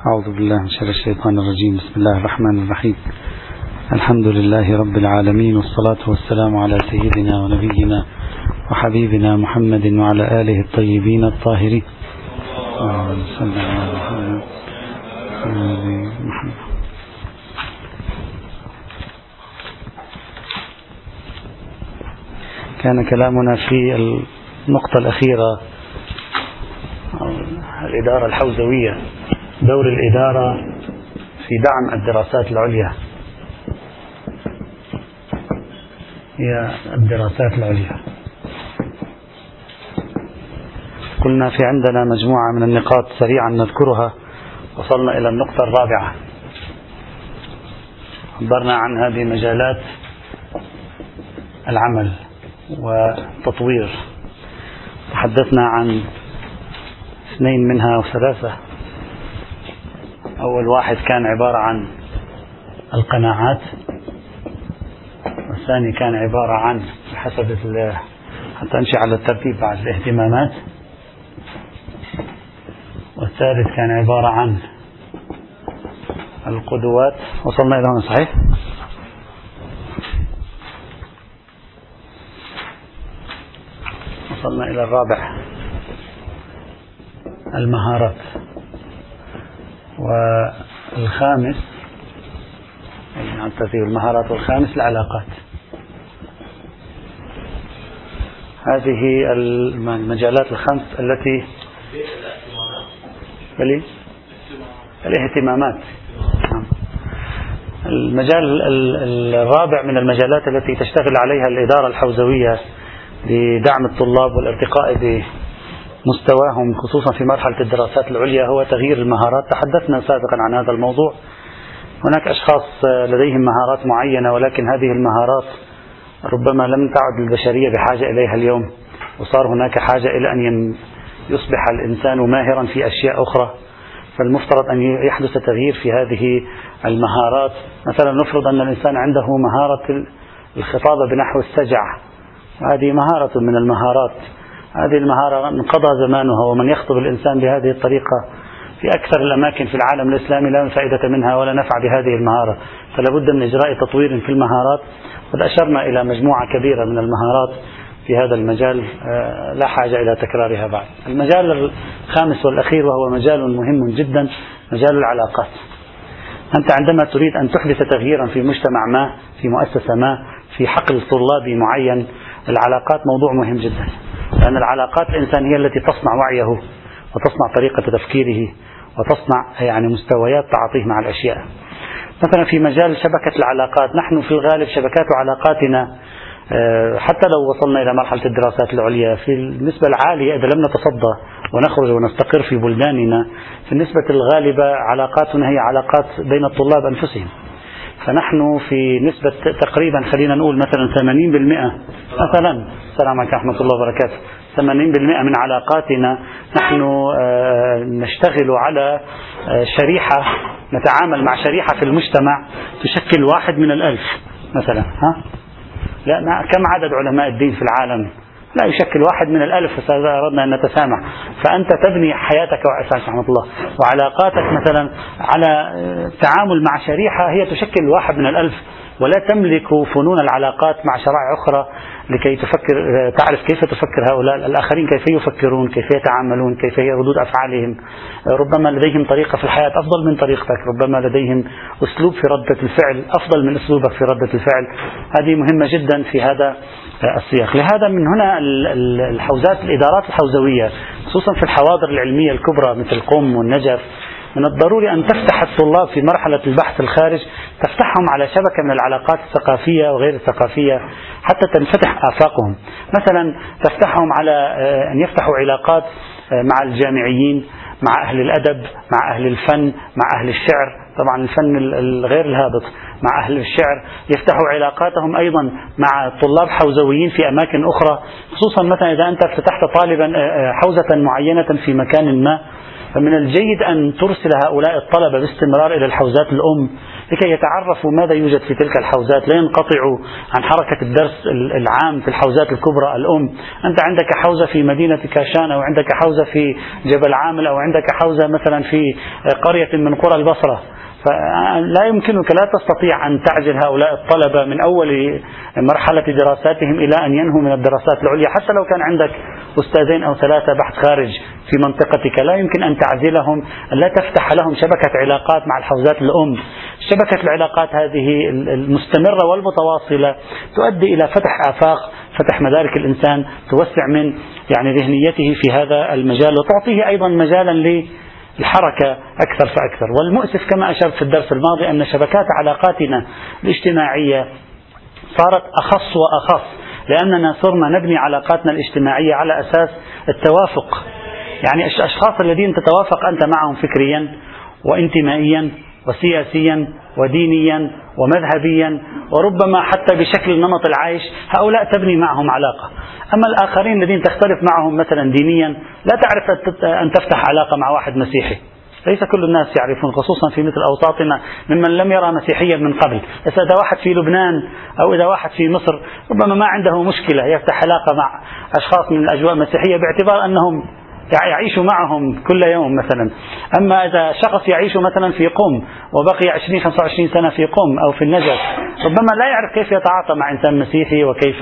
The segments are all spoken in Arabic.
أعوذ بالله من شر الشيطان الرجيم. بسم الله الرحمن الرحيم. الحمد لله رب العالمين، والصلاة والسلام على سيدنا ونبينا وحبيبنا محمد وعلى آله الطيبين الطاهرين. كان كلامنا في النقطة الأخيرة الإدارة الحوزوية، دور الإدارة في دعم الدراسات العليا. هي الدراسات العليا، قلنا في عندنا مجموعة من النقاط سريعا نذكرها. وصلنا إلى النقطة الرابعة، عبرنا عن هذه مجالات العمل والتطوير. تحدثنا عن اثنين منها أو ثلاثة. أول واحد كان عبارة عن القناعات، والثاني كان عبارة عن حسب حتى أمشي على الترتيب بعد الاهتمامات، والثالث كان عبارة عن القدوات. وصلنا إلى هنا صحيح؟ وصلنا إلى الرابع المهارات، والخامس الترتيب المهارات، والخامس العلاقات. هذه المجالات الخمس التي الاهتمامات. المجال الرابع من المجالات التي تشتغل عليها الإدارة الحوزوية لدعم الطلاب والارتقاء بمستواهم خصوصا في مرحلة الدراسات العليا هو تغيير المهارات. تحدثنا سابقا عن هذا الموضوع. هناك أشخاص لديهم مهارات معينة، ولكن هذه المهارات ربما لم تعد البشرية بحاجة إليها اليوم، وصار هناك حاجة إلى أن يصبح الإنسان ماهرا في أشياء أخرى. فالمفترض أن يحدث تغيير في هذه المهارات. مثلا نفرض أن الإنسان عنده مهارة الخطابة بنحو السجع، هذه مهارة من المهارات. هذه المهارة انقضى زمانها، ومن يخطب الإنسان بهذه الطريقة في أكثر الأماكن في العالم الإسلامي لا فائدة منها ولا نفع بهذه المهارة. فلا بد من إجراء تطوير في المهارات. قد أشرنا إلى مجموعة كبيرة من المهارات في هذا المجال، لا حاجة إلى تكرارها بعد. المجال الخامس والأخير وهو مجال مهم جدا، مجال العلاقات. أنت عندما تريد أن تحدث تغييرا في مجتمع ما، في مؤسسة ما، في حقل طلابي معين، العلاقات موضوع مهم جدا، لأن العلاقات الإنسانية التي تصنع وعيه وتصنع طريقة تفكيره وتصنع مستويات تعاطيه مع الأشياء. مثلا في مجال شبكة العلاقات، نحن في الغالب شبكات علاقاتنا حتى لو وصلنا إلى مرحلة الدراسات العليا في النسبة العالية، إذا لم نتصدى ونخرج ونستقر في بلداننا، في النسبة الغالبة علاقاتنا هي علاقات بين الطلاب أنفسهم. فنحن في نسبة تقريبا خلينا نقول مثلا 80% مثلا، السلام عليكم ورحمة الله وبركاته، 80% من علاقاتنا نحن نشتغل على شريحة، نتعامل مع شريحة في المجتمع تشكل 1 من 1000 مثلا. لا، كم عدد علماء الدين في العالم؟ لا يشكل 1 من 1000. فإذا أردنا أن نتسامح، فأنت تبني حياتك رحمة الله وعلاقاتك مثلا على التعامل مع شريحة هي تشكل 1 من 1000، ولا تملك فنون العلاقات مع شرائع أخرى لكي تعرف كيف تفكر هؤلاء الآخرين، كيف يفكرون، كيف يتعاملون، كيف هي ردود أفعالهم. ربما لديهم طريقة في الحياة أفضل من طريقتك، ربما لديهم أسلوب في ردة الفعل أفضل من أسلوبك في ردة الفعل. هذه مهمة جدا في هذا السياق. لهذا من هنا الحوزات، الإدارات الحوزوية خصوصا في الحواضر العلمية الكبرى مثل قم والنجف، من الضروري أن تفتح الطلاب في مرحلة البحث الخارج، تفتحهم على شبكة من العلاقات الثقافية وغير الثقافية حتى تنفتح آفاقهم. مثلا تفتحهم على أن يفتحوا علاقات مع الجامعيين، مع أهل الأدب، مع أهل الفن، مع أهل الشعر، طبعا الفن الغير الهابط، مع أهل الشعر. يفتحوا علاقاتهم أيضا مع طلاب حوزويين في أماكن أخرى، خصوصا مثلا إذا أنت فتحت طالبا حوزة معينة في مكان ما، فمن الجيد أن ترسل هؤلاء الطلبة باستمرار إلى الحوزات الأم لكي يتعرفوا ماذا يوجد في تلك الحوزات، لا ينقطعوا عن حركة الدرس العام في الحوزات الكبرى الأم. أنت عندك حوزة في مدينة كاشان، أو عندك حوزة في جبل عامل، أو عندك حوزة مثلا في قرية من قرى البصرة، فلا يمكنك، لا تستطيع أن تعزل هؤلاء الطلبة من أول مرحلة دراساتهم إلى أن ينهوا من الدراسات العليا. حتى لو كان عندك أستاذين أو ثلاثة بحث خارج في منطقتك، لا يمكن أن تعزلهم، لا تفتح لهم شبكة علاقات مع الحوزات الأم. شبكة العلاقات هذه المستمرة والمتواصلة تؤدي إلى فتح آفاق، فتح مدارك الإنسان، توسع من ذهنيته في هذا المجال، وتعطيه أيضا مجالا الحركة أكثر فأكثر. والمؤسف كما أشرت في الدرس الماضي أن شبكات علاقاتنا الاجتماعية صارت أخص وأخص، لأننا صرنا نبني علاقاتنا الاجتماعية على أساس التوافق. الأشخاص الذين تتوافق أنت معهم فكريا وانتمائيا وسياسيا ودينيا ومذهبيا، وربما حتى بشكل نمط العيش، هؤلاء تبني معهم علاقة. أما الآخرين الذين تختلف معهم مثلا دينيا، لا تعرف أن تفتح علاقة مع واحد مسيحي. ليس كل الناس يعرفون، خصوصا في مثل أوساطنا ممن لم يرى مسيحيا من قبل. إذا واحد في لبنان أو إذا واحد في مصر ربما ما عنده مشكلة يفتح علاقة مع أشخاص من الأجواء المسيحية باعتبار أنهم يعيش معهم كل يوم مثلا. أما إذا شخص يعيش مثلا في قم وبقي 20-25 سنة في قم أو في النجف، ربما لا يعرف كيف يتعاطى مع إنسان مسيحي، وكيف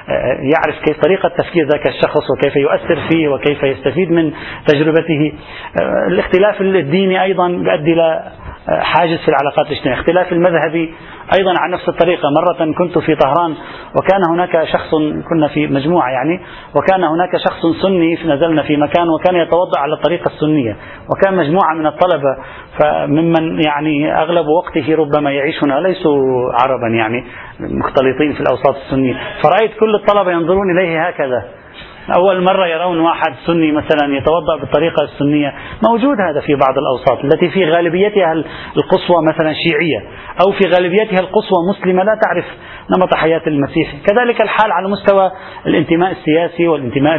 يعرف كيف طريقة تفكير ذاك الشخص، وكيف يؤثر فيه، وكيف يستفيد من تجربته. الاختلاف الديني أيضا يؤدي إلى حاجز في العلاقات الاجتماعية. اختلاف المذهبي أيضا عن نفس الطريقة. مرة كنت في طهران وكان هناك شخص، كنا في مجموعة وكان هناك شخص سني، نزلنا في مكان وكان يتوضأ على الطريقة السنية، وكان مجموعة من الطلبة فممن أغلب وقته ربما يعيشون ليسوا عربا مختلطين في الأوساط السنية، فرأيت كل الطلبة ينظرون إليه هكذا. أول مرة يرون واحد سني مثلا يتوضأ بالطريقة السنية. موجود هذا في بعض الأوساط التي في غالبيتها القصوى مثلا شيعية، أو في غالبيتها القصوى مسلمة لا تعرف نمط حياة المسيح. كذلك الحال على مستوى الانتماء السياسي والانتماء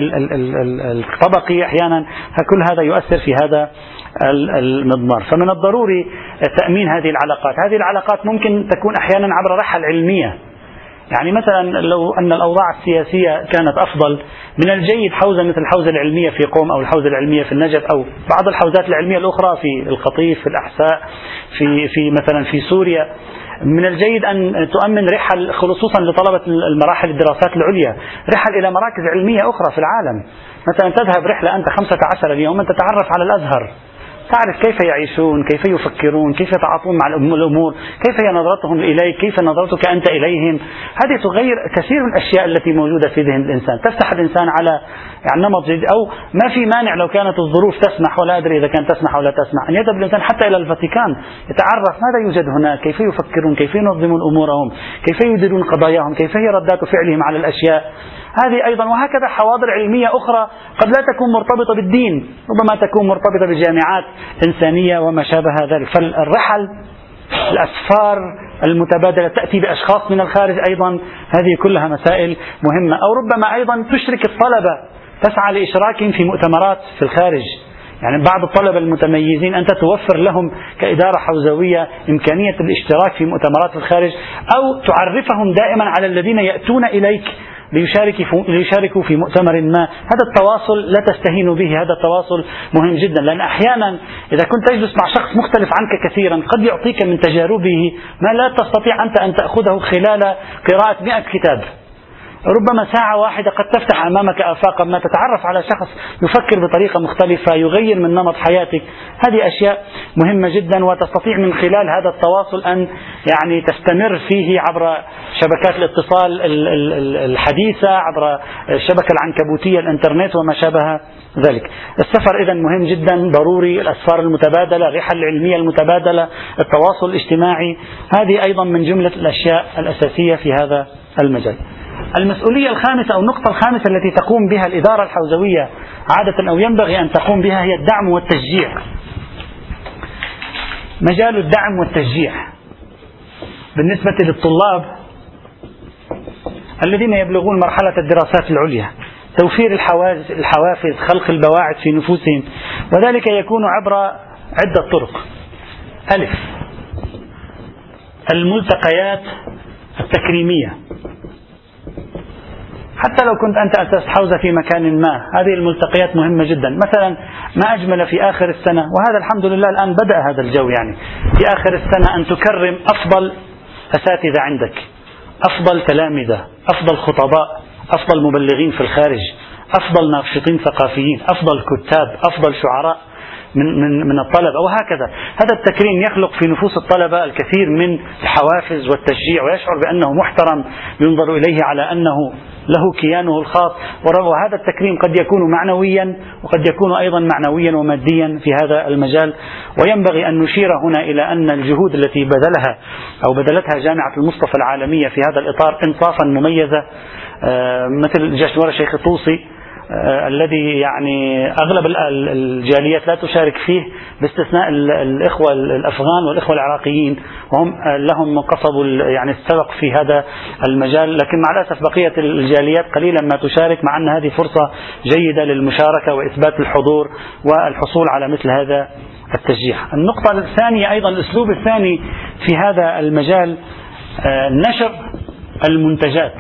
الطبقي أحيانا، كل هذا يؤثر في هذا المضمار. فمن الضروري تأمين هذه العلاقات. هذه العلاقات ممكن تكون أحيانا عبر رحل علمية. مثلا لو أن الأوضاع السياسية كانت أفضل، من الجيد حوزة مثل الحوزة العلمية في قم، أو الحوزة العلمية في النجف، أو بعض الحوزات العلمية الأخرى في القطيف، في الأحساء، في مثلا في سوريا، من الجيد أن تؤمن رحل خصوصا لطلبة المراحل الدراسات العليا، رحل إلى مراكز علمية أخرى في العالم. مثلا تذهب رحلة أنت 15 يوما تتعرف على الأزهر، تعرف كيف يعيشون، كيف يفكرون، كيف يتعاطون مع الأمور، كيف هي نظرتهم إليك، كيف نظرتك أنت إليهم. هذه تغير كثير من الأشياء التي موجودة في ذهن الإنسان، تفتح الإنسان على نمط جديد. أو ما في مانع لو كانت الظروف تسمح، ولا أدري إذا كانت تسمح ولا تسمح، أن يذهب الإنسان حتى إلى الفاتيكان يتعرف ماذا يوجد هناك، كيف يفكرون، كيف ينظمون أمورهم، كيف يديرون قضاياهم، كيف هي ردات فعلهم على الأشياء هذه أيضا. وهكذا حواضر علمية أخرى قد لا تكون مرتبطة بالدين، ربما تكون مرتبطة بجامعات إنسانية وما شابه ذلك. فالرحل، الأسفار المتبادلة تأتي بأشخاص من الخارج أيضا، هذه كلها مسائل مهمة. أو ربما أيضا تشرك الطلبة، تسعى لإشراكهم في مؤتمرات في الخارج. بعض الطلبة المتميزين أنت توفر لهم كإدارة حوزوية إمكانية الاشتراك في مؤتمرات في الخارج، أو تعرفهم دائما على الذين يأتون إليك ليشاركوا في مؤتمر ما. هذا التواصل لا تستهين به، هذا التواصل مهم جدا، لأن أحيانا إذا كنت تجلس مع شخص مختلف عنك كثيرا قد يعطيك من تجاربه ما لا تستطيع أنت أن تأخذه خلال قراءة 100 كتاب. ربما ساعة واحدة قد تفتح أمامك آفاقا ما، تتعرف على شخص يفكر بطريقة مختلفة، يغير من نمط حياتك. هذه أشياء مهمة جدا، وتستطيع من خلال هذا التواصل أن تستمر فيه عبر شبكات الاتصال الحديثة، عبر الشبكة العنكبوتية الإنترنت وما شابه ذلك. السفر إذن مهم جدا، ضروري. الأسفار المتبادلة، الرحل العلمية المتبادلة، التواصل الاجتماعي، هذه أيضا من جملة الأشياء الأساسية في هذا المجال. المسؤولية الخامسة أو النقطة الخامسة التي تقوم بها الإدارة الحوزوية عادة، أو ينبغي أن تقوم بها، هي الدعم والتشجيع. مجال الدعم والتشجيع بالنسبة للطلاب الذين يبلغون مرحلة الدراسات العليا، توفير الحوافز، خلق البواعث في نفوسهم، وذلك يكون عبر عدة طرق. ألف، الملتقيات التكريمية. حتى لو كنت أنت أسست حوزة في مكان ما، هذه الملتقيات مهمة جدا. مثلا ما أجمل في آخر السنة، وهذا الحمد لله الآن بدأ هذا الجو، يعني في آخر السنة أن تكرم أفضل أساتذة عندك، أفضل تلامذة، أفضل خطباء، أفضل مبلغين في الخارج، أفضل ناشطين ثقافيين، أفضل كتاب، أفضل شعراء من الطلبة، وهكذا. هذا التكريم يخلق في نفوس الطلبة الكثير من الحوافز والتشجيع، ويشعر بأنه محترم، ينظر إليه على أنه له كيانه الخاص. وهذا التكريم قد يكون معنويا، وقد يكون أيضا معنويا وماديا في هذا المجال. وينبغي أن نشير هنا إلى أن الجهود التي بذلتها جامعة المصطفى العالمية في هذا الإطار إنصافا مميزة، مثل جشن الشيخ الطوسي الذي يعني أغلب الجاليات لا تشارك فيه باستثناء الإخوة الأفغان والإخوة العراقيين، وهم لهم قصب يعني السبق في هذا المجال، لكن مع الأسف بقية الجاليات قليلا ما تشارك، مع أن هذه فرصة جيدة للمشاركة وإثبات الحضور والحصول على مثل هذا التشجيع. النقطة الثانية أيضا، الأسلوب الثاني في هذا المجال نشر المنتجات.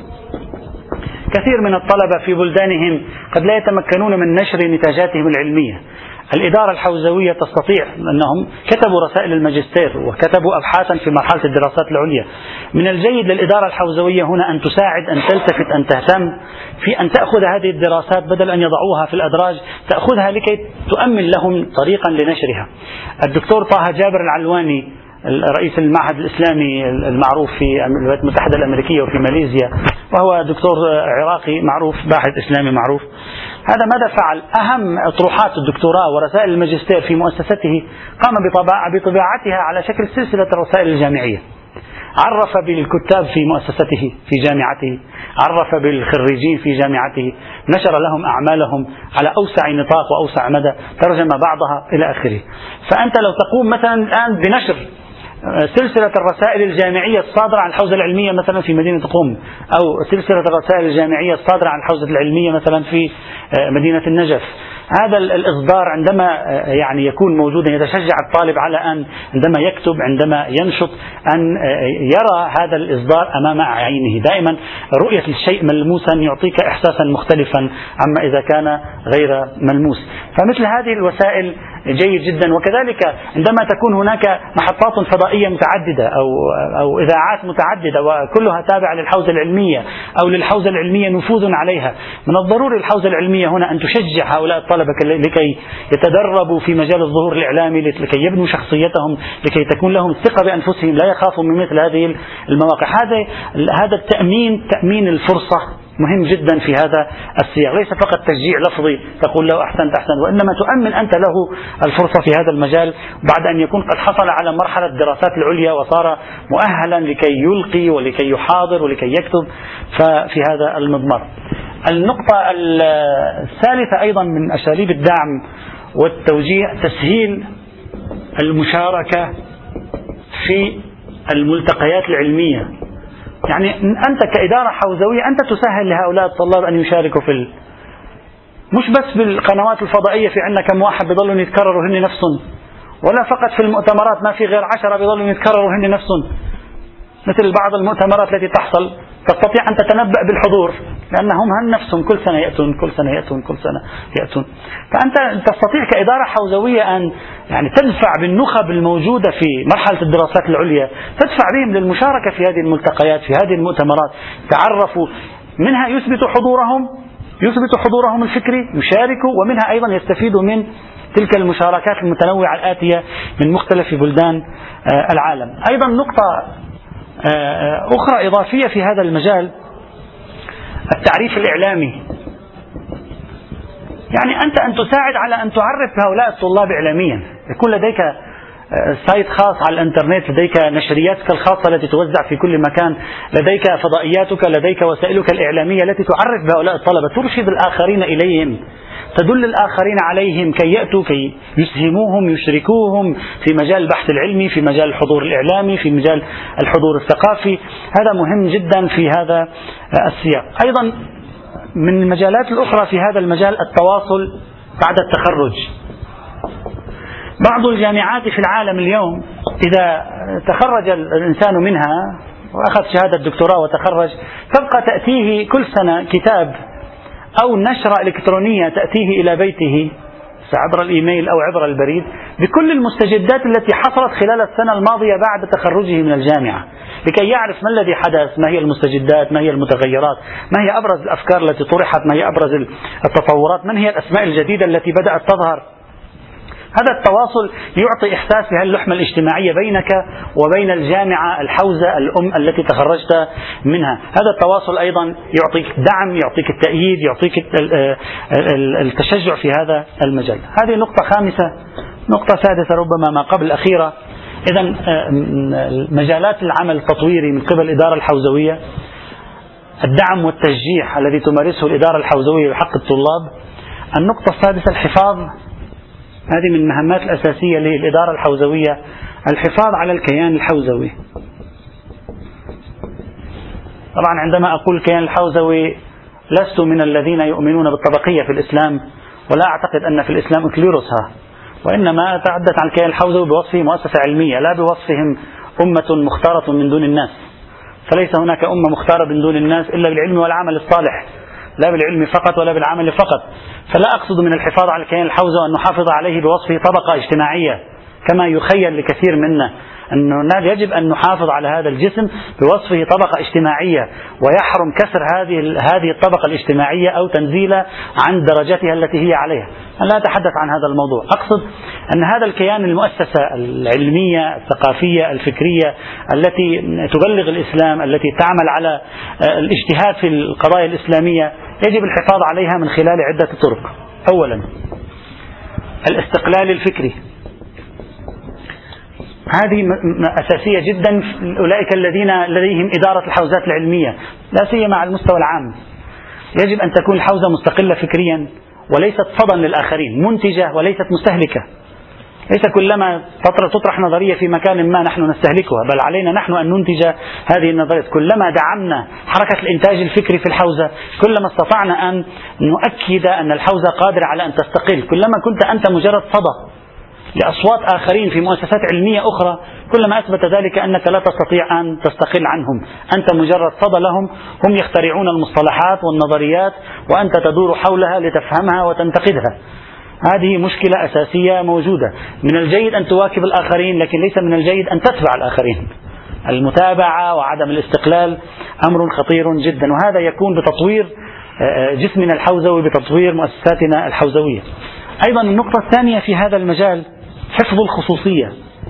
كثير من الطلبة في بلدانهم قد لا يتمكنون من نشر نتاجاتهم العلمية. الإدارة الحوزوية تستطيع، أنهم كتبوا رسائل الماجستير وكتبوا أبحاثا في مرحلة الدراسات العليا. من الجيد للإدارة الحوزوية هنا أن تساعد، أن تلتفت، أن تهتم في أن تأخذ هذه الدراسات بدل أن يضعوها في الأدراج، تأخذها لكي تؤمن لهم طريقا لنشرها. الدكتور طه جابر العلواني رئيس المعهد الإسلامي المعروف في الولايات المتحدة الأمريكية وفي ماليزيا، وهو دكتور عراقي معروف، باحث إسلامي معروف، هذا ماذا فعل؟ أهم أطروحات الدكتوراه ورسائل الماجستير في مؤسسته قام بطباعتها على شكل سلسلة الرسائل الجامعية. عرف بالكتاب في مؤسسته في جامعته، عرف بالخريجين في جامعته، نشر لهم أعمالهم على أوسع نطاق وأوسع مدى، ترجم بعضها إلى آخره. فأنت لو تقوم مثلا الآن بنشر سلسلة الرسائل الجامعية الصادرة عن الحوزة العلمية مثلا في مدينة قم، أو سلسلة الرسائل الجامعية الصادرة عن الحوزة العلمية مثلا في مدينة النجف، هذا الإصدار عندما يعني يكون موجودا يتشجع الطالب على أن عندما يكتب، عندما ينشط، أن يرى هذا الإصدار أمام عينه. دائما رؤية الشيء ملموسا يعطيك إحساسا مختلفا عما إذا كان غير ملموس. فمثل هذه الوسائل جيد جدا. وكذلك عندما تكون هناك محطات فضائية متعددة أو إذاعات متعددة وكلها تابعة للحوزة العلمية أو للحوزة العلمية نفوذ عليها، من الضروري الحوزة العلمية هنا أن تشجع هؤلاء الطلبة لكي يتدربوا في مجال الظهور الإعلامي، لكي يبنوا شخصيتهم، لكي تكون لهم الثقة بأنفسهم، لا يخافوا من مثل هذه المواقع. هذا تأمين الفرصة مهم جدا في هذا السياق، ليس فقط تشجيع لفظي تقول له أحسنت أحسنت، وإنما تؤمن أنت له الفرصة في هذا المجال بعد أن يكون قد حصل على مرحلة الدراسات العليا وصار مؤهلا لكي يلقي ولكي يحاضر ولكي يكتب ففي هذا المضمار. النقطة الثالثة أيضا من أساليب الدعم والتوجيه تسهيل المشاركة في الملتقيات العلمية. يعني أنت كإدارة حوزوية أنت تسهل لهؤلاء الطلاب أن يشاركوا مش بس بالقنوات الفضائية، في عندنا كم واحد بيضلوا يتكرروا هن نفسهم، ولا فقط في المؤتمرات ما في غير 10 بيضلوا يتكرروا هن نفسهم، مثل بعض المؤتمرات التي تحصل تستطيع أن تتنبأ بالحضور لأنهم هن نفسهم كل سنة يأتون كل سنة يأتون كل سنة يأتون. فأنت تستطيع كإدارة حوزوية أن يعني تدفع بالنخب الموجودة في مرحلة الدراسات العليا، تدفع بهم للمشاركة في هذه الملتقيات، في هذه المؤتمرات، تعرفوا منها، يثبتوا حضورهم الفكري، يشاركوا، ومنها أيضا يستفيدوا من تلك المشاركات المتنوعة الآتية من مختلف بلدان العالم. أيضا نقطة أخرى إضافية في هذا المجال التعريف الإعلامي. يعني أنت أن تساعد على أن تعرف هؤلاء الطلاب إعلاميا، يكون لديك سايت خاص على الانترنت، لديك نشرياتك الخاصة التي توزع في كل مكان، لديك فضائياتك، لديك وسائلك الإعلامية التي تعرف بهؤلاء الطلبة، ترشد الآخرين إليهم، تدل الآخرين عليهم كي يأتوا، كي يسهموهم، يشركوهم في مجال البحث العلمي، في مجال الحضور الإعلامي، في مجال الحضور الثقافي. هذا مهم جدا في هذا السياق. أيضا من المجالات الأخرى في هذا المجال التواصل بعد التخرج. بعض الجامعات في العالم اليوم إذا تخرج الإنسان منها وأخذ شهادة دكتوراه وتخرج، تبقى تأتيه كل سنة كتاب أو نشرة إلكترونية تأتيه إلى بيته عبر الإيميل أو عبر البريد بكل المستجدات التي حصلت خلال السنة الماضية بعد تخرجه من الجامعة، لكي يعرف ما الذي حدث، ما هي المستجدات، ما هي المتغيرات، ما هي أبرز الأفكار التي طرحت، ما هي أبرز التطورات، من هي الأسماء الجديدة التي بدأت تظهر. هذا التواصل يعطي إحساس بهذه اللحمة الاجتماعية بينك وبين الجامعة الحوزة الأم التي تخرجت منها. هذا التواصل أيضا يعطيك دعم، يعطيك التأييد، يعطيك التشجع في هذا المجال. هذه نقطة خامسة. نقطة سادسة ربما ما قبل الأخيرة، إذا مجالات العمل التطويري من قبل الإدارة الحوزوية، الدعم والتشجيع الذي تمارسه الإدارة الحوزوية بحق الطلاب. النقطة السادسة الحفاظ، هذه من المهمات الأساسية للإدارة الحوزوية، الحفاظ على الكيان الحوزوي. طبعا عندما أقول الكيان الحوزوي لست من الذين يؤمنون بالطبقية في الإسلام، ولا أعتقد أن في الإسلام أكليروسها، وإنما أتحدث عن الكيان الحوزوي بوصفه مؤسسة علمية، لا بوصفهم أمة مختارة من دون الناس. فليس هناك أمة مختارة من دون الناس إلا بالعلم والعمل الصالح، لا بالعلم فقط ولا بالعمل فقط. فلا أقصد من الحفاظ على الكيان الحوزوي أن نحافظ عليه بوصفه طبقة اجتماعية كما يخيل لكثير منا، أنه يجب أن نحافظ على هذا الجسم بوصفه طبقة اجتماعية، ويحرم كسر هذه الطبقة الاجتماعية أو تنزيلها عن درجتها التي هي عليها. أنا لا أتحدث عن هذا الموضوع، أقصد أن هذا الكيان، المؤسسة العلمية الثقافية الفكرية التي تبلغ الإسلام، التي تعمل على الاجتهاد في القضايا الإسلامية، يجب الحفاظ عليها من خلال عدة طرق. أولا الاستقلال الفكري، هذه أساسية جدا. أولئك الذين لديهم إدارة الحوزات العلمية، لا سيما على المستوى العام، يجب أن تكون الحوزة مستقلة فكريا وليست فضا للآخرين، منتجة وليست مستهلكة. ليس كلما تطرح نظرية في مكان ما نحن نستهلكها، بل علينا نحن أن ننتج هذه النظريات. كلما دعمنا حركة الإنتاج الفكري في الحوزة، كلما استطعنا أن نؤكد أن الحوزة قادرة على أن تستقل. كلما كنت أنت مجرد صدى لأصوات آخرين في مؤسسات علمية أخرى، كلما أثبت ذلك أنك لا تستطيع أن تستقل عنهم، أنت مجرد صدى لهم، هم يخترعون المصطلحات والنظريات وأنت تدور حولها لتفهمها وتنتقدها. هذه مشكلة أساسية موجودة. من الجيد أن تواكب الآخرين، لكن ليس من الجيد أن تتبع الآخرين. المتابعة وعدم الاستقلال أمر خطير جدا، وهذا يكون بتطوير جسمنا الحوزوي، بتطوير مؤسساتنا الحوزوية. أيضا النقطة الثانية في هذا المجال حفظ الخصوصية.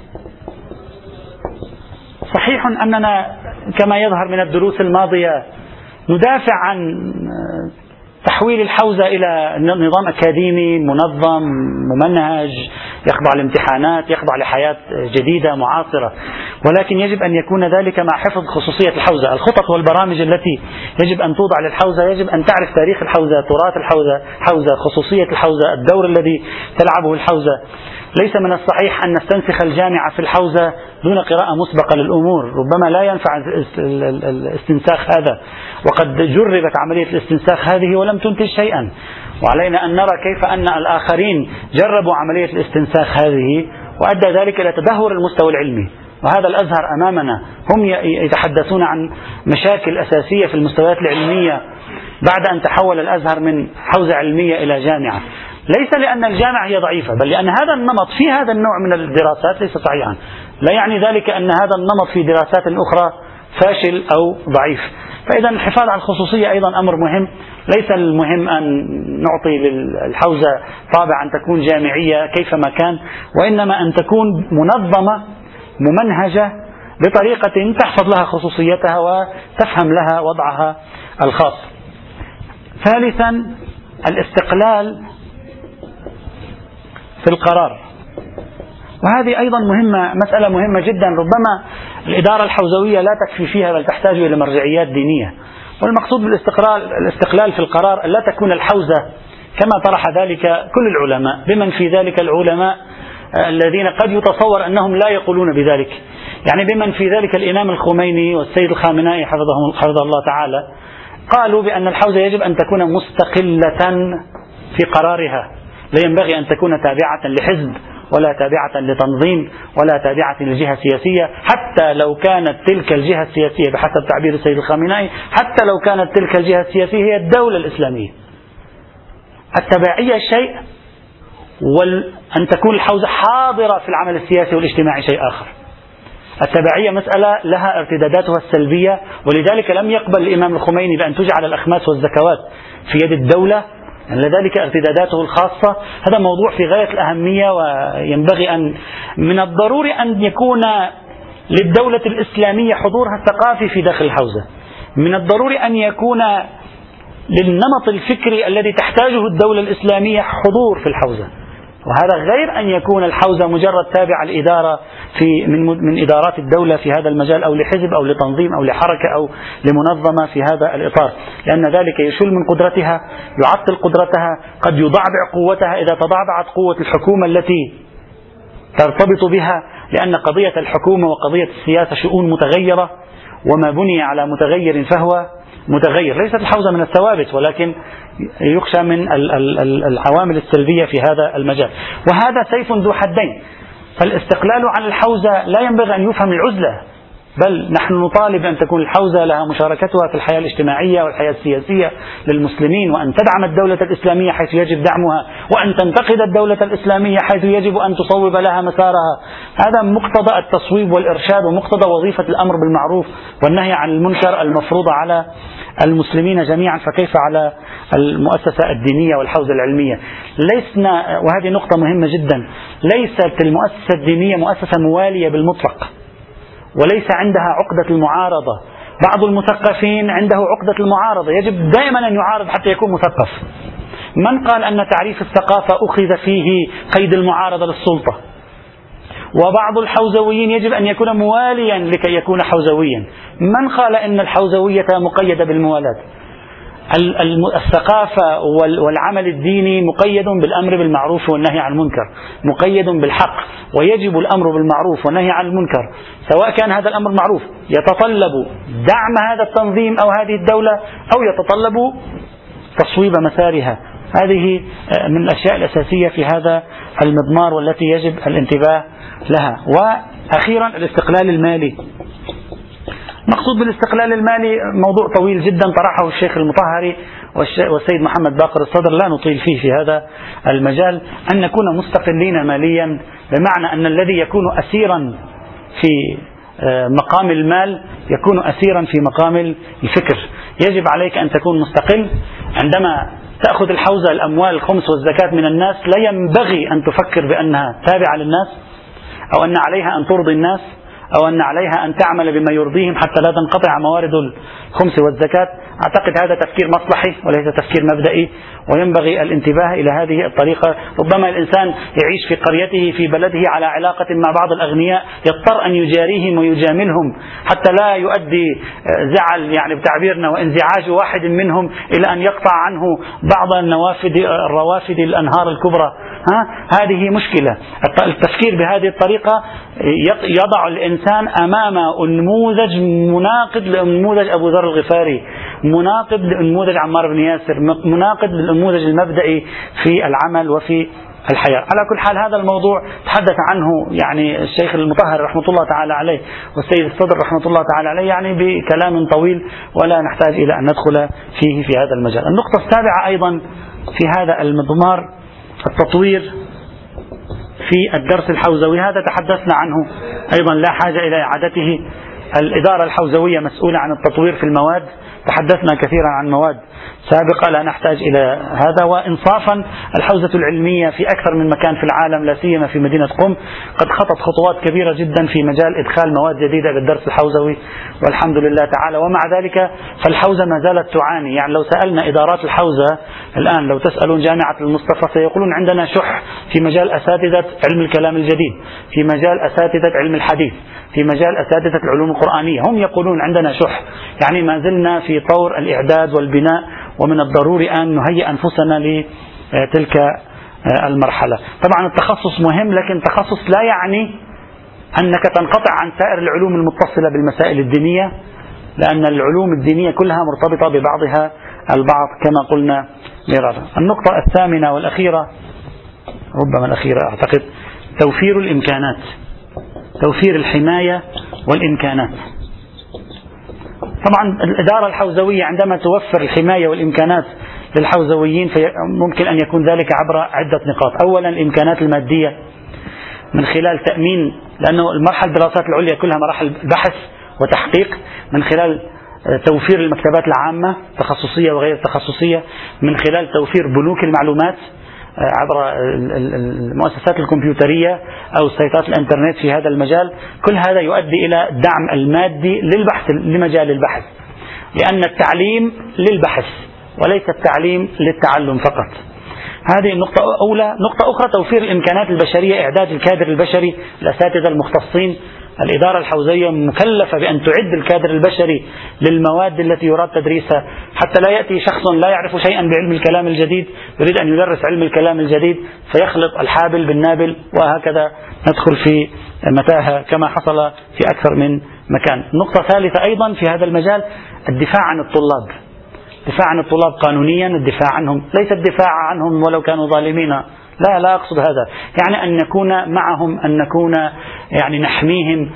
صحيح أننا كما يظهر من الدروس الماضية ندافع عن تحويل الحوزة إلى نظام أكاديمي منظم ممنهج، يخضع لامتحانات، يخضع لحياة جديدة معاصرة، ولكن يجب أن يكون ذلك مع حفظ خصوصية الحوزة. الخطط والبرامج التي يجب أن توضع للحوزة، يجب أن تعرف تاريخ الحوزة، تراث الحوزة، خصوصية الحوزة، الدور الذي تلعبه الحوزة. ليس من الصحيح أن نستنسخ الجامعة في الحوزة دون قراءة مسبقة للأمور، ربما لا ينفع الاستنساخ هذا، وقد جربت عملية الاستنساخ هذه ولم تنتج شيئا، وعلينا أن نرى كيف أن الآخرين جربوا عملية الاستنساخ هذه وأدى ذلك إلى تدهور المستوى العلمي. وهذا الأزهر أمامنا، هم يتحدثون عن مشاكل أساسية في المستويات العلمية بعد أن تحول الأزهر من حوزة علمية إلى جامعة، ليس لأن الجامعة هي ضعيفة، بل لأن هذا النمط في هذا النوع من الدراسات ليس صحيحا. لا يعني ذلك أن هذا النمط في دراسات أخرى فاشل أو ضعيف. فإذا الحفاظ على الخصوصية أيضا أمر مهم. ليس المهم أن نعطي للحوزة طابع أن تكون جامعية كيفما كان، وإنما أن تكون منظمة ممنهجة بطريقة تحفظ لها خصوصيتها وتفهم لها وضعها الخاص. ثالثا الاستقلال في القرار، وهذه أيضا مهمة، مسألة مهمة جدا. ربما الإدارة الحوزوية لا تكفي فيها، بل تحتاج إلى مرجعيات دينية. والمقصود بالاستقلال في القرار أن لا تكون الحوزة كما طرح ذلك كل العلماء، بمن في ذلك العلماء الذين قد يتصور أنهم لا يقولون بذلك، يعني بمن في ذلك الإمام الخميني والسيد الخامنائي حفظه الله تعالى، قالوا بأن الحوزة يجب أن تكون مستقلة في قرارها، لا ينبغي أن تكون تابعة لحزب ولا تابعة لتنظيم ولا تابعة لجهة سياسية، حتى لو كانت تلك الجهة السياسية بحسب تعبير السيد الخامنئي، حتى لو كانت تلك الجهة السياسية هي الدولة الإسلامية. التبعية شيء، وأن تكون الحوزة حاضرة في العمل السياسي والاجتماعي شيء آخر. التبعية مسألة لها ارتداداتها السلبية، ولذلك لم يقبل الإمام الخميني بأن تجعل الأخماس والزكوات في يد الدولة، لذلك ارتداداته الخاصة. هذا موضوع في غاية الأهمية، وينبغي أن من الضروري أن يكون للدولة الإسلامية حضورها الثقافي في داخل الحوزة، من الضروري أن يكون للنمط الفكري الذي تحتاجه الدولة الإسلامية حضور في الحوزة، وهذا غير أن يكون الحوزة مجرد تابعة الإدارة من إدارات الدولة في هذا المجال، أو لحزب أو لتنظيم أو لحركة أو لمنظمة في هذا الإطار، لأن ذلك يشل من قدرتها، يعطل قدرتها، قد يضعضع قوتها إذا تضعضعت قوة الحكومة التي ترتبط بها، لأن قضية الحكومة وقضية السياسة شؤون متغيرة، وما بني على متغير فهو متغير. ليست الحوزة من الثوابت، ولكن يخشى من العوامل السلبية في هذا المجال، وهذا سيف ذو حدين. فالاستقلال عن الحوزة لا ينبغي أن يفهم العزلة، بل نحن نطالب أن تكون الحوزة لها مشاركتها في الحياة الاجتماعية والحياة السياسية للمسلمين، وأن تدعم الدولة الإسلامية حيث يجب دعمها، وأن تنتقد الدولة الإسلامية حيث يجب أن تصوب لها مسارها. هذا مقتضى التصويب والإرشاد، ومقتضى وظيفة الأمر بالمعروف والنهي عن المنكر المفروضة على المسلمين جميعا، فكيف على المؤسسة الدينية والحوزة العلمية؟ لسنا، وهذه نقطة مهمة جدا، ليست المؤسسة الدينية مؤسسة موالية بالمطلق، وليس عندها عقدة المعارضة. بعض المثقفين عنده عقدة المعارضة، يجب دائما أن يعارض حتى يكون مثقف. من قال أن تعريف الثقافة أخذ فيه قيد المعارضة للسلطة؟ وبعض الحوزويين يجب أن يكون مواليا لكي يكون حوزويا. من قال أن الحوزوية مقيدة بالموالاة؟ الثقافة والعمل الديني مقيد بالأمر بالمعروف والنهي عن المنكر، مقيد بالحق، ويجب الأمر بالمعروف والنهي عن المنكر، سواء كان هذا الأمر معروف يتطلب دعم هذا التنظيم أو هذه الدولة، أو يتطلب تصويب مسارها. هذه من الأشياء الأساسية في هذا المضمار والتي يجب الانتباه لها. وأخيرا الاستقلال المالي. مقصود بالاستقلال المالي موضوع طويل جدا طرحه الشيخ المطهري والسيد محمد باقر الصدر، لا نطيل فيه في هذا المجال. أن نكون مستقلين ماليا بمعنى أن الذي يكون أسيرا في مقام المال يكون أسيرا في مقام الفكر. يجب عليك أن تكون مستقل. عندما تأخذ الحوزة الأموال الخمس والزكاة من الناس، لا ينبغي أن تفكر بأنها تابعة للناس، أو أن عليها أن ترضي الناس، أو أن عليها أن تعمل بما يرضيهم حتى لا تنقطع موارد الخمس والزكاة. أعتقد هذا تفكير مصلحي وليس تفكير مبدئي، وينبغي الانتباه إلى هذه الطريقة. ربما الإنسان يعيش في قريته في بلده على علاقة مع بعض الأغنياء، يضطر أن يجاريهم ويجاملهم حتى لا يؤدي زعل يعني بتعبيرنا وانزعاج واحد منهم إلى أن يقطع عنه بعض الروافد الأنهار الكبرى. هذه مشكلة. التفكير بهذه الطريقة يضع الإنسان أمام نموذج مناقض لنموذج أبو ذر الغفاري، مناقض لنموذج عمار بن ياسر، مناقض للنموذج المبدئي في العمل وفي الحياة. على كل حال هذا الموضوع تحدث عنه يعني الشيخ المطهر رحمة الله تعالى عليه والسيد الصدر رحمة الله تعالى عليه يعني بكلام طويل، ولا نحتاج إلى أن ندخل فيه في هذا المجال. النقطة السابعة أيضا في هذا المضمار التطوير في الدرس الحوزوي. هذا تحدثنا عنه أيضا، لا حاجة إلى إعادته. الإدارة الحوزوية مسؤولة عن التطوير في المواد، تحدثنا كثيرا عن مواد سابقة لا نحتاج إلى هذا. وإنصافا الحوزة العلمية في أكثر من مكان في العالم، لا سيما في مدينة قم، قد خطت خطوات كبيرة جدا في مجال إدخال مواد جديدة بالدرس الحوزوي والحمد لله تعالى. ومع ذلك فالحوزة ما زالت تعاني. يعني لو سألنا إدارات الحوزة الآن، لو تسألون جامعة المصطفى سيقولون عندنا شح في مجال أساتذة علم الكلام الجديد، في مجال أساتذة علم الحديث، في مجال أساتذة العلوم القرآنية. هم يقولون عندنا شح، يعني ما زلنا في طور الإعداد والبناء، ومن الضروري أن نهيئ أنفسنا لتلك المرحلة. طبعا التخصص مهم، لكن تخصص لا يعني أنك تنقطع عن سائر العلوم المتصلة بالمسائل الدينية، لأن العلوم الدينية كلها مرتبطة ببعضها البعض كما قلنا مرارا. النقطة الثامنة والأخيرة، ربما الأخيرة أعتقد، توفير الإمكانات، توفير الحماية والإمكانات. طبعا الإدارة الحوزوية عندما توفر الحماية والإمكانات للحوزويين ممكن أن يكون ذلك عبر عدة نقاط. أولا الإمكانات المادية من خلال تأمين، لأنه المرحلة الدراسات العليا كلها مراحل بحث وتحقيق، من خلال توفير المكتبات العامة تخصصية وغير تخصصية، من خلال توفير بنوك المعلومات عبر المؤسسات الكمبيوترية أو سيطات الإنترنت في هذا المجال. كل هذا يؤدي إلى الدعم المادي للبحث، لمجال البحث، لأن التعليم للبحث وليس التعليم للتعلم فقط. هذه النقطة أولى. نقطة أخرى توفير الإمكانات البشرية، إعداد الكادر البشري، الأساتذة المختصين. الإدارة الحوزوية مكلفة بأن تعد الكادر البشري للمواد التي يراد تدريسها، حتى لا يأتي شخص لا يعرف شيئا بعلم الكلام الجديد يريد أن يدرس علم الكلام الجديد فيخلط الحابل بالنابل، وهكذا ندخل في متاهة كما حصل في أكثر من مكان. نقطة ثالثة أيضا في هذا المجال الدفاع عن الطلاب، الدفاع عن الطلاب قانونيا، الدفاع عنهم، ليس الدفاع عنهم ولو كانوا ظالمين، لا أقصد هذا، يعني أن نكون معهم، أن نكون يعني نحميهم،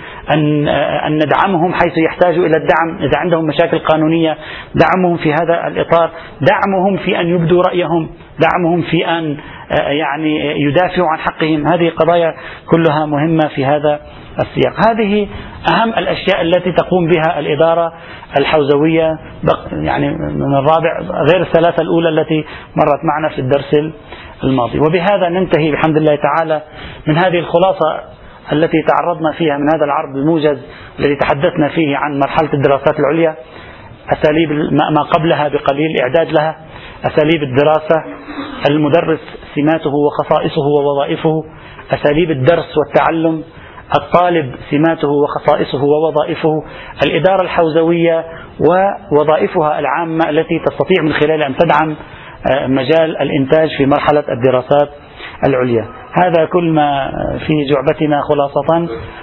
أن ندعمهم حيث يحتاجوا إلى الدعم. إذا عندهم مشاكل قانونية دعمهم في هذا الإطار، دعمهم في أن يبدوا رأيهم، دعمهم في أن يعني يدافعوا عن حقهم. هذه قضايا كلها مهمة في هذا السياق. هذه أهم الأشياء التي تقوم بها الإدارة الحوزوية، يعني من الرابع غير الثلاثة الأولى التي مرت معنا في الدرس الماضي. وبهذا ننتهي بحمد الله تعالى من هذه الخلاصة التي تعرضنا فيها من هذا العرض الموجز الذي تحدثنا فيه عن مرحلة الدراسات العليا، أساليب ما قبلها بقليل، إعداد لها، أساليب الدراسة، المدرس سماته وخصائصه ووظائفه، أساليب الدرس والتعلم، الطالب سماته وخصائصه ووظائفه، الإدارة الحوزوية ووظائفها العامة التي تستطيع من خلالها أن تدعم مجال الإنتاج في مرحلة الدراسات العليا. هذا كل ما في جعبتنا خلاصة،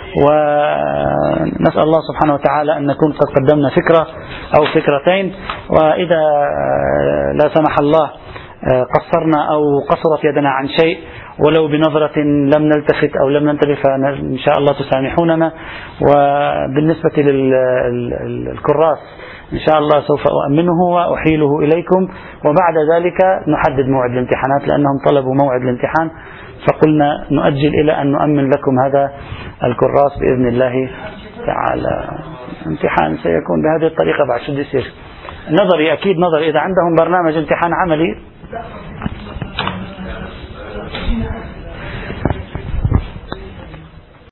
ونسأل الله سبحانه وتعالى أن نكون قد قدمنا فكرة أو فكرتين، وإذا لا سمح الله قصرنا أو قصرت يدنا عن شيء ولو بنظرة لم نلتفت أو لم ننتبه فإن شاء الله تسامحوننا. وبالنسبة للكراس إن شاء الله سوف أؤمنه وأحيله إليكم، وبعد ذلك نحدد موعد الامتحانات لأنهم طلبوا موعد الامتحان، فقلنا نؤجل إلى أن نؤمن لكم هذا الكراس بإذن الله تعالى. امتحان سيكون بهذه الطريقة بعد شو بده يصير؟ نظري، أكيد نظري. إذا عندهم برنامج امتحان عملي